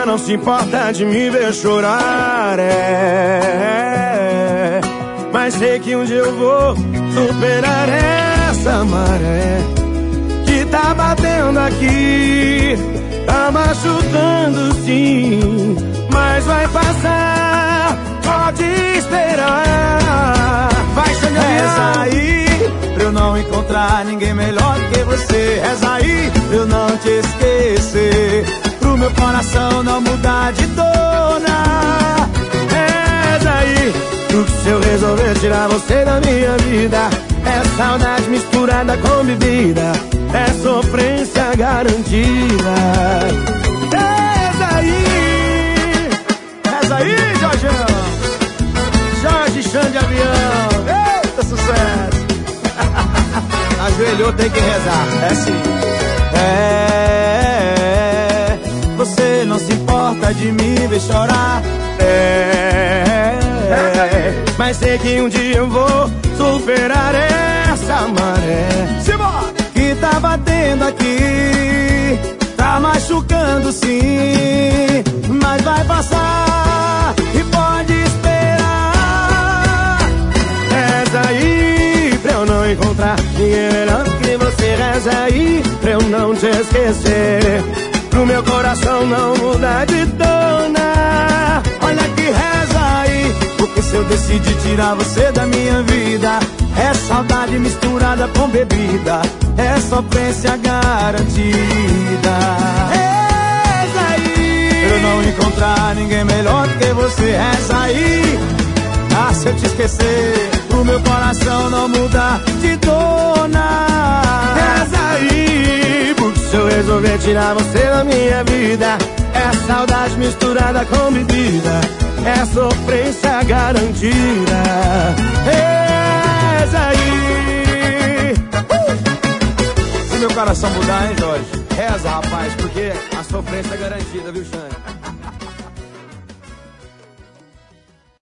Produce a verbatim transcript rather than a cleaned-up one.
não se importa de me ver chorar, é. Mas sei que um dia eu vou superar essa maré que tá batendo aqui, tá machucando sim, mas vai passar, pode esperar. Vai, Xande Avião. Reza aí pra eu não encontrar ninguém melhor que você. Reza aí pra eu não te esquecer, pro meu coração não mudar de dona. Reza aí, porque se eu resolver tirar você da minha vida, é saudade misturada com bebida, é sofrência garantida. Reza aí, reza aí, Jorgeão. Jorge Xande Avião. Eita, sucesso. Ajoelhou, tem que rezar. É sim. É, você não se importa de me ver chorar. É, é, mas sei que um dia eu vou superar essa maré que tá batendo aqui, tá machucando sim, mas vai passar e pode esperar. Reza aí pra eu não encontrar ninguém melhor que você. Reza aí pra eu não te esquecer, pro meu coração não mudar de dona. Olha que reza aí, porque se eu decidir tirar você da minha vida, é saudade misturada com bebida, é sofrência garantida. Reza aí pra eu não encontrar ninguém melhor que você. Reza aí, ah, se eu te esquecer, o meu coração não muda de dona. Reza aí, porque se eu resolver tirar você da minha vida, é saudade misturada com bebida, é sofrência garantida. Reza aí. uh! Se meu coração mudar, hein, Jorge? Reza, rapaz, porque a sofrência é garantida, viu, Xande?